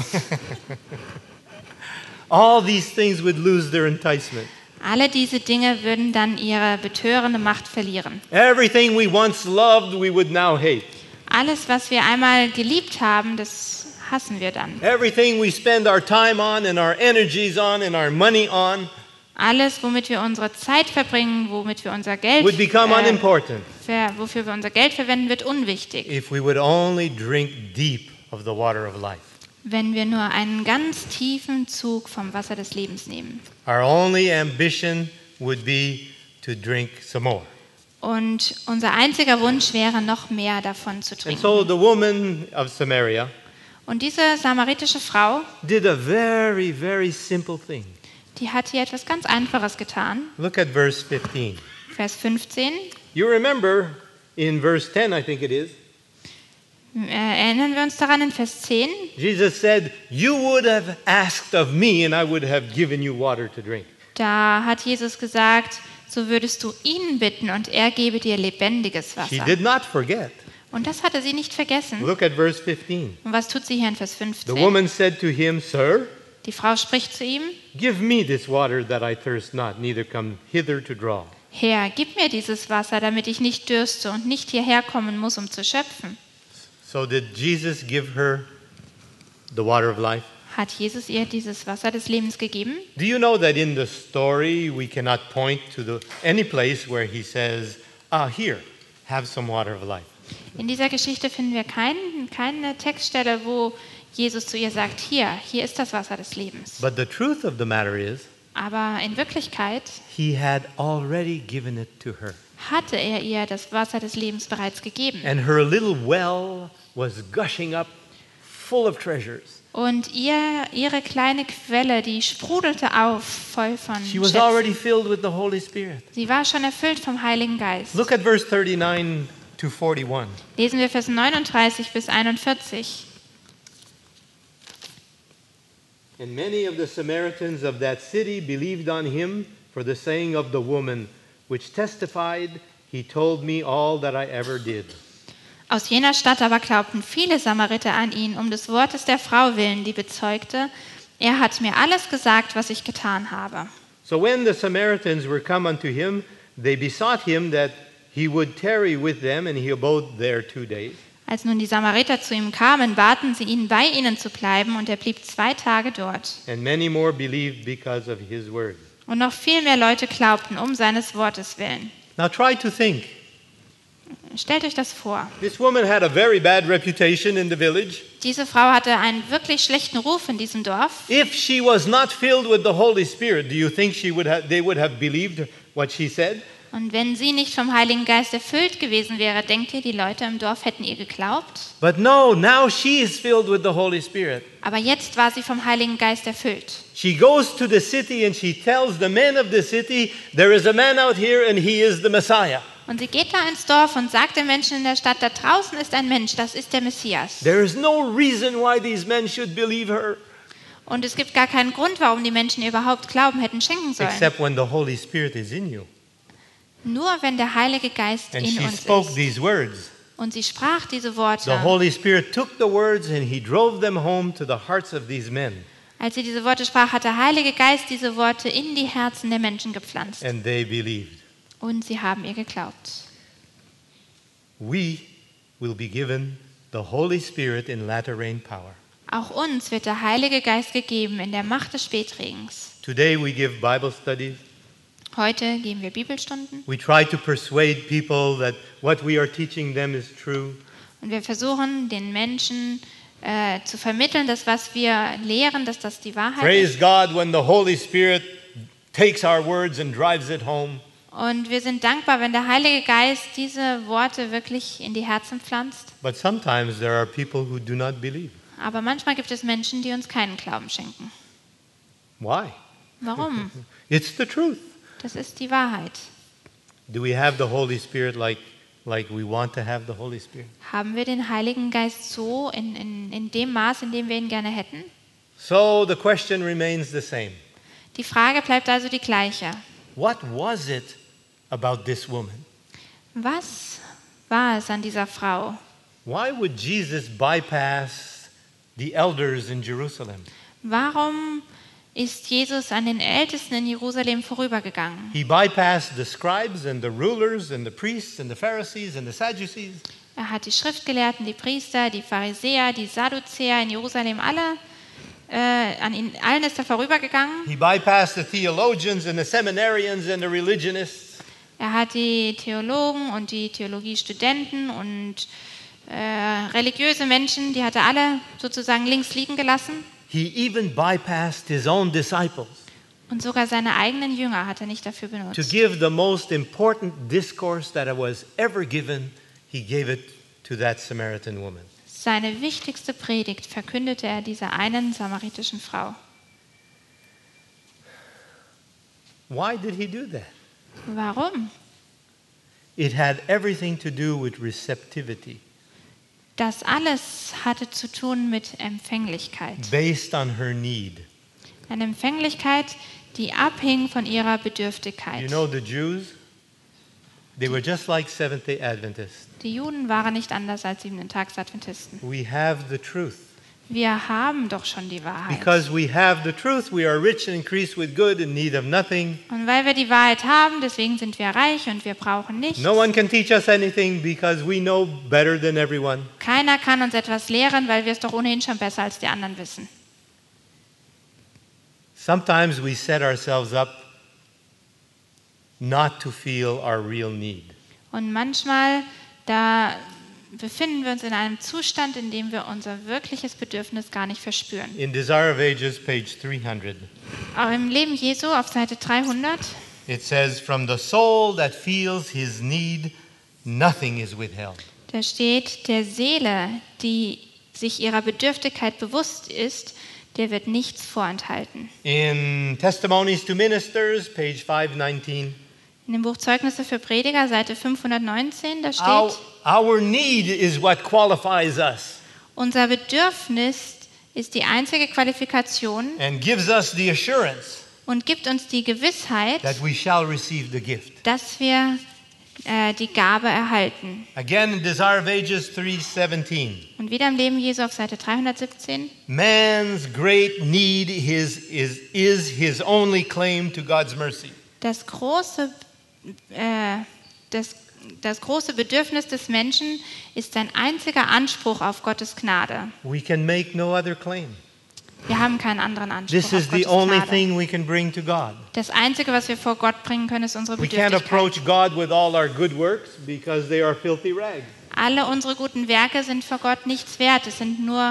All these things would lose their enticement. alle diese Dinge würden dann ihre betörende Macht verlieren. Everything we once loved, we would now hate. Alles, was wir einmal geliebt haben, das hassen wir dann. Everything we spend our time on and our energies on and our money on Alles, womit wir unsere Zeit verbringen, womit wir unser Geld, would become unimportant wofür wir unser Geld verwenden, wird unwichtig. if we would only drink deep of the water of life. Wenn wir nur einen ganz tiefen Zug vom Wasser des Lebens nehmen. Our only ambition would be to drink some more. Und unser einziger Wunsch wäre, noch mehr davon zu And trinken. so the woman of Samaria Und diese samaritische Frau, did a very, very simple thing. die hat hier etwas ganz Einfaches getan. Look at verse 15. Vers 15. You remember in verse 10, I think it is, Erinnern wir uns daran in Vers 10. Jesus said, "You would have asked of me and I would have given you water to drink." Da hat Jesus gesagt, so würdest du ihn bitten und er gebe dir lebendiges She Wasser. did not forget. Und das hatte sie nicht vergessen. Look at verse 15. Und was tut sie hier in Vers The 15? woman said to him, "Sir, Die Frau spricht zu ihm, give me this water that I thirst not, neither come hither to draw." Herr, gib mir dieses Wasser, damit ich nicht dürste und nicht hierher kommen muss, um zu schöpfen. So did Jesus give her the water of life? hat Jesus ihr dieses Wasser des Lebens gegeben. Do you know that in the story we cannot point to any place where he says, here, have some water of life. In dieser Geschichte finden wir keine Textstelle, wo Jesus zu ihr sagt, hier ist das Wasser des Lebens. But the truth of the matter is, Aber in Wirklichkeit he had already given it to her. hatte er ihr das Wasser des Lebens bereits gegeben. And her little well was gushing up full of treasures. Und ihre kleine Quelle, die sprudelte auf, voll von She was already Schätzen. filled with the Holy Spirit. Sie war schon erfüllt vom Heiligen Geist. Look at verse 39 to 41. Lesen wir Vers 39 bis 41. And many of the Samaritans of that city believed on him for the saying of the woman, which testified, he told me all that I ever did. Aus jener Stadt aber glaubten viele Samariter an ihn, um des Wortes der Frau willen, die bezeugte, er hat mir alles gesagt, was ich getan habe. So when the Samaritans were come unto him, they besought him that he would tarry with them, and he abode there 2 days. Als nun die Samariter zu ihm kamen, baten sie ihn, bei ihnen zu bleiben, und er blieb 2 Tage dort. And many more believed because of his word. Und noch viel mehr Leute glaubten, um seines Wortes willen. Now try to think. Stellt euch das vor. This woman had a very bad reputation in the village. Diese Frau hatte einen wirklich schlechten Ruf in diesem Dorf. If she was not filled with the Holy Spirit, do you think they would have believed what she said? Und wenn sie nicht vom Heiligen Geist erfüllt gewesen wäre, denkt ihr, die Leute im Dorf hätten ihr geglaubt? But no, now she is filled with the Holy Spirit. Aber jetzt war sie vom Heiligen Geist erfüllt. She goes to the city and she tells the men of the city, there is a man out here and he is the Messiah. Und sie geht da ins Dorf und sagt den Menschen in der Stadt, da draußen ist ein Mensch, das ist der Messias. There is no reason why these men should believe her, Und es gibt gar keinen Grund, warum die Menschen ihr überhaupt Glauben hätten schenken sollen. except when the Holy Spirit is in you. Nur wenn der Heilige Geist And in she uns spoke ist. these words. Und sie sprach diese The Worte. Holy Spirit took the words and he drove them home to the hearts of these men, Als sie diese Worte sprach, hat der Heilige Geist diese Worte in die Herzen der Menschen gepflanzt. and they believed. Und sie haben ihr geglaubt. We will be given the Holy Spirit in latter rain power. Auch uns wird der Heilige Geist gegeben in der Macht des Spätregens. Today we give Bible studies. Heute geben wir Bibelstunden We try to persuade people that what we are teaching them is true. und wir versuchen den Menschen zu vermitteln, dass was wir lehren, dass das die Wahrheit Praise ist. God when the Holy Spirit takes our words and drives it home. Und wir sind dankbar, wenn der Heilige Geist diese Worte wirklich in die Herzen pflanzt. But sometimes there are people who do not believe. Aber manchmal gibt es Menschen, die uns keinen Glauben schenken. Why? Warum? It's the truth. Das ist die Wahrheit. Do we have the Holy Spirit like we want to have the Holy Spirit? Haben wir den Heiligen Geist so in dem Maß, in dem wir ihn gerne hätten? So the question remains the same. Die Frage bleibt also die gleiche. What was it about this woman? Was war es an dieser Frau? Why would Jesus bypass the elders in Jerusalem? Warum ist Jesus an den Ältesten in Jerusalem vorübergegangen? He bypassed the scribes and the rulers and the priests and the Pharisees and the Sadducees. Er hat die Schriftgelehrten, die Priester, die Pharisäer, die Sadduzäer in Jerusalem allen ist er vorübergegangen. He bypassed the theologians and the seminarians and the religionists. Er hat die Theologen und die Theologiestudenten und religiöse Menschen, die hat er alle sozusagen links liegen gelassen. He even bypassed his own disciples Und sogar seine eigenen Jünger hat er nicht dafür to benutzt. give the most important discourse that was ever given. He gave it to that Samaritan woman. Seine wichtigste Predigt verkündete er dieser einen samaritischen Frau. Why did he do that? Warum? It had everything to do with receptivity, Das alles hatte zu tun mit Empfänglichkeit. based on her need. Eine Empfänglichkeit, die abhing von ihrer You Bedürftigkeit. know the Jews? They were just like Seventh-day Adventists. Die Juden waren nicht anders als Siebenten-Tags-Adventisten. We have the truth. Wir haben doch schon die Wahrheit. Because we have the truth, we are rich and increased with good, in need of nothing. Und weil wir die Wahrheit haben, deswegen sind wir reich und wir brauchen nichts. No one can teach us anything because we know better than everyone. Keiner kann uns etwas lehren, weil wir es doch ohnehin schon besser als die anderen wissen. Sometimes we set ourselves up not to feel our real need. Und manchmal, da befinden wir uns in einem Zustand, in dem wir unser wirkliches Bedürfnis gar nicht verspüren. In Desire of Ages, page 300, Aber im Leben Jesu auf Seite 300, it says, "From the soul that feels his need, nothing is withheld." da steht, der Seele, die sich ihrer Bedürftigkeit bewusst ist, der wird nichts vorenthalten. In Testimonies to Ministers, page 519, In dem Buch Zeugnisse für Prediger, Seite 519, da our, steht, our need is what qualifies us unser Bedürfnis ist die einzige Qualifikation and gives us the assurance und gibt uns die Gewissheit, that we shall receive the gift. dass wir die Gabe erhalten. Again, in Desire of Ages 3:17, Und wieder im Leben Jesu auf Seite 317. man's great need is his only claim to God's mercy. Das große Bedürfnis des Menschen ist sein einziger Anspruch auf Gottes Gnade. We can make no other claim. Wir haben keinen anderen Anspruch This is auf the Gottes only Gnade. thing we can bring to God. Das Einzige, was wir vor Gott bringen können, ist unsere We can't Bedürftigkeit. approach God with all our good works because they are filthy rags. Alle unsere guten Werke sind vor Gott nichts wert. Es sind nur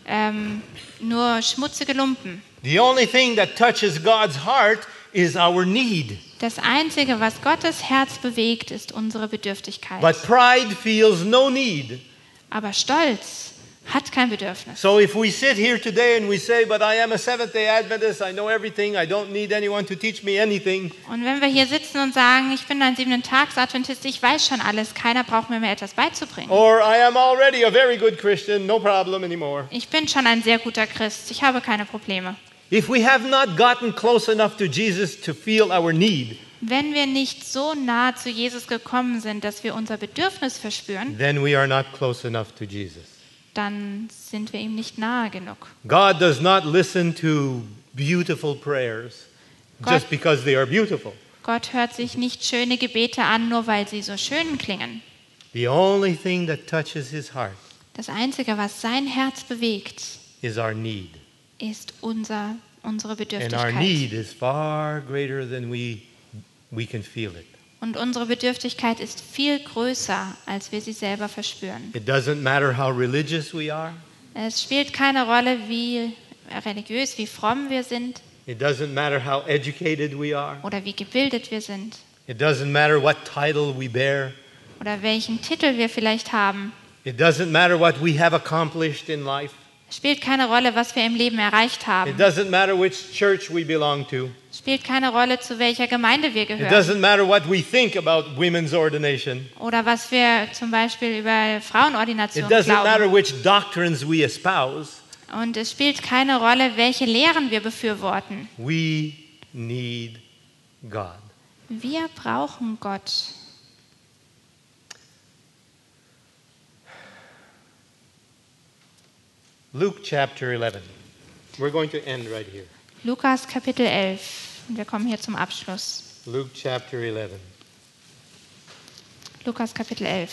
schmutzige Lumpen. The only thing that touches God's heart is our need. Das Einzige, was Gottes Herz bewegt, ist unsere Bedürftigkeit. But pride feels no need. Aber Stolz hat kein Bedürfnis. So if we sit here today and we say, but I am a Seventh-day Adventist, I know everything, I don't need anyone to teach me anything, Und wenn wir hier sitzen und sagen, ich bin ein 7-Tags-Adventist, ich weiß schon alles, keiner braucht mir mehr etwas beizubringen. or I am already a very good Christian, no problem anymore. Ich bin schon ein sehr guter Christ, ich habe keine Probleme. If we have not gotten close enough to Jesus to feel our need, Wenn wir nicht so nah zu Jesus gekommen sind, dass wir unser Bedürfnis verspüren, then we are not close enough to Jesus. dann sind wir ihm nicht nahe genug. God does not listen to beautiful prayers just God- because they are beautiful. Gott hört sich nicht schöne Gebete an, nur weil sie so schön klingen. The only thing that touches his heart Das Einzige, was sein Herz bewegt, is our need. ist unsere And our Bedürftigkeit. need is far greater than we can feel it. Und unsere Bedürftigkeit ist viel größer, als wir sie selber verspüren. It doesn't matter how religious we are. Es spielt keine Rolle, wie religiös, wie fromm wir sind It doesn't matter how educated we are. oder wie gebildet wir sind It doesn't matter what title we bear. oder welchen Titel wir vielleicht haben. It doesn't matter what we have accomplished in life. Es spielt keine Rolle, was wir im Leben erreicht It haben. doesn't matter which church we belong to. Es spielt keine Rolle, zu welcher Gemeinde wir It gehören doesn't matter what we think about women's ordination. oder was wir zum Beispiel über It Frauenordination doesn't matter glauben. which doctrines we espouse. Und es spielt keine Rolle, welche Lehren wir befürworten. We need God. Wir brauchen Gott. Luke chapter 11. We're going to end right here. Lukas Kapitel 11. Und wir kommen hier zum Abschluss. Luke chapter 11. Lukas Kapitel 11,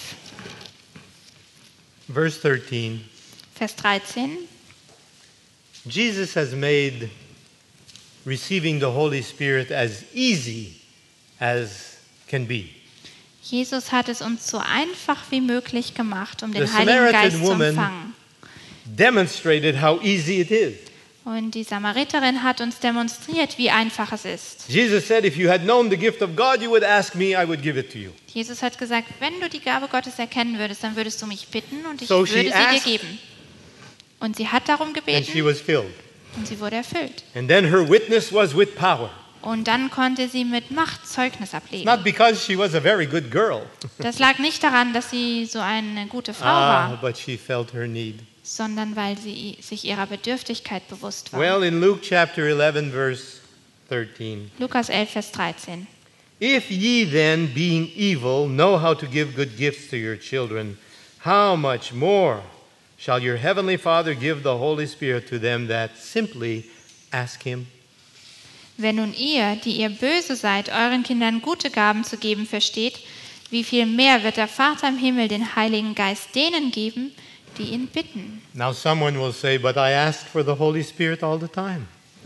Verse 13. Vers 13. Jesus has made receiving the Holy Spirit as easy as can be. Jesus hat es uns so einfach wie möglich gemacht, um The den Heiligen Geist Samaritan zu woman empfangen. Demonstrated how easy it is. Und die Samariterin hat uns demonstriert, wie einfach es ist. Jesus said, if you had known the gift of God, you would ask me, I would give it to you. Jesus hat gesagt, wenn du die Gabe Gottes erkennen würdest, dann würdest du mich bitten und ich So she würde sie dir asked- geben. Und sie hat darum And she gebeten was filled. und sie wurde erfüllt. And then her witness was with power. Und dann konnte sie mit Macht Zeugnis ablegen. Not because she was a very good girl, Das lag nicht daran, dass sie so eine gute Frau war, but she felt her need. sondern weil sie sich ihrer Bedürftigkeit bewusst war. Well, in Luke chapter 11, verse 13. Lukas 11, Vers 13. If ye then, being evil, know how to give good gifts to your children, how much more shall your heavenly Father give the Holy Spirit to them that simply ask him? Wenn nun ihr, die ihr böse seid, euren Kindern gute Gaben zu geben versteht, wie viel mehr wird der Vater im Himmel den Heiligen Geist denen geben, die ihn bitten? Now someone will say, but I asked for the Holy Spirit all the time.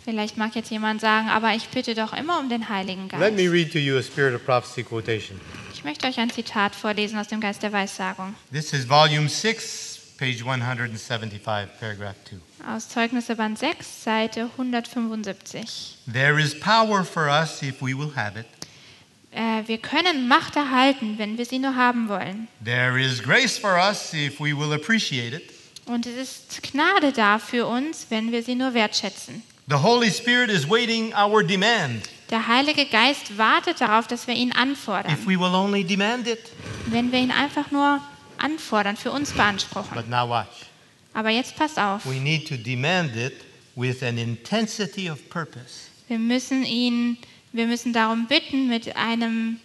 Vielleicht mag jetzt jemand sagen, aber ich bitte doch immer um den Heiligen Let Geist. me read to you a Spirit of Prophecy quotation. Ich möchte euch ein Zitat vorlesen aus dem Geist der Weissagung. This is volume 6, page 175, paragraph 2. Aus Zeugnisse Band 6, Seite 175. There is power for us if we will have it. Wir können Macht erhalten, wenn wir sie nur haben wollen. There is grace for us if we will appreciate it. Und es ist Gnade da für uns, wenn wir sie nur wertschätzen. The Holy Spirit is waiting our demand Der Heilige Geist wartet darauf, dass wir ihn anfordern. if we will only demand it. Wenn wir ihn einfach nur anfordern, für uns beanspruchen. But now watch. Aber jetzt passt auf. We need to demand it with an intensity of purpose. Wir müssen darum bitten mit einer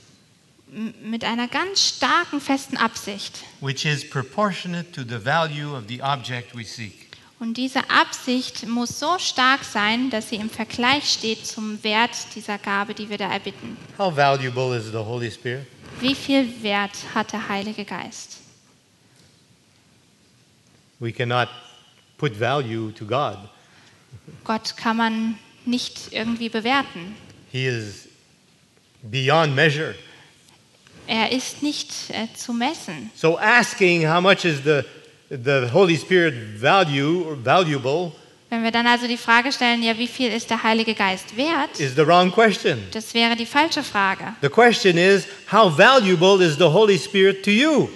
ganz starken, festen Absicht. Which is proportionate to the value of the object we seek. Und diese Absicht muss so stark sein, dass sie im Vergleich steht zum Wert dieser Gabe, die wir da erbitten. How valuable is the Holy Spirit? Wie viel Wert hat der Heilige Geist? We cannot put value to God. Gott kann man nicht irgendwie bewerten. He is beyond measure. Er ist nicht zu messen. So asking how much is the Holy Spirit valuable Wenn wir dann also die Frage stellen, ja, wie viel ist der Heilige Geist wert? is the wrong question. Das wäre die falsche Frage. The question is, how valuable is the Holy Spirit to you?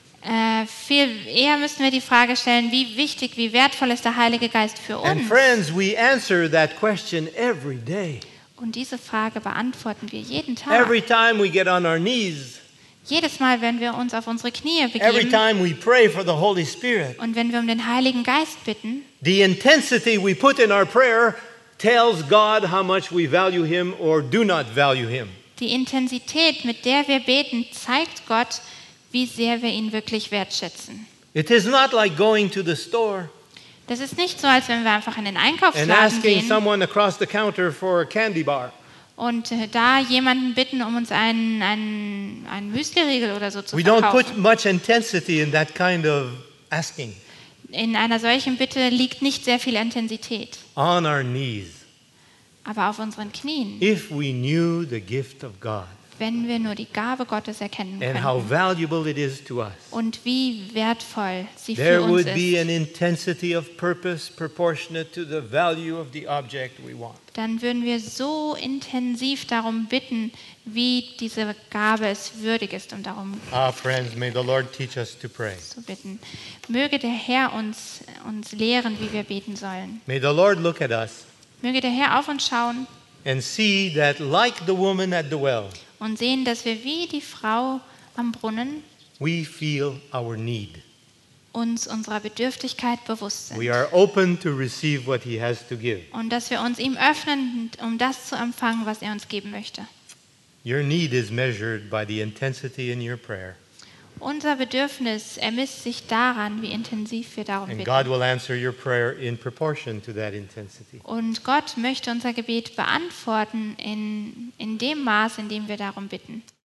Viel eher müssten wir die Frage stellen, wie wichtig, wie wertvoll ist der Heilige Geist für And uns? friends, we answer that question every day. Und diese Frage beantworten wir jeden Tag. Every time we get on our knees, Jedes Mal, wenn wir uns auf unsere Knie every begeben time we pray for the Holy Spirit, und wenn wir um den Heiligen Geist bitten, the intensity we put in our prayer tells God how much we value Him or do not value Him. die Intensität, mit der wir beten, zeigt Gott, wie sehr wir ihn wirklich wertschätzen. It is not like going to the store Das ist nicht so, als wenn wir einfach in den and Einkaufsladen asking gehen someone across the counter for a candy bar. und da jemanden bitten, um uns einen Müsliriegel oder so zu We don't put verkaufen. much intensity in that kind of asking. In einer solchen Bitte liegt nicht sehr viel Intensität. On our knees, Aber auf unseren Knien, if we knew the gift of God wenn wir nur die Gabe Gottes erkennen and how könnten valuable it is to us, und wie wertvoll sie für there uns would be ist, an intensity of purpose proportionate to the value of the object we want. dann würden wir so intensiv darum bitten, wie diese Gabe es würdig ist, um darum Ah, friends, may the Lord teach us to pray. zu bitten. Möge der Herr uns lehren, wie wir beten sollen. May the Lord look at us Möge der Herr auf uns schauen and see that, like the woman at the well, und sehen, dass wir wie die Frau am Brunnen we feel our need. uns unserer Bedürftigkeit bewusst sind. We are open to receive what He has to give. Und dass wir uns ihm öffnen, um das zu empfangen, was er uns geben möchte. Your need is measured by the intensity in your prayer, Unser Bedürfnis ermisst sich daran, wie intensiv wir darum and bitten. God will answer your prayer in proportion to that intensity. Und Gott möchte unser Gebet beantworten in dem Maß, in dem wir darum bitten.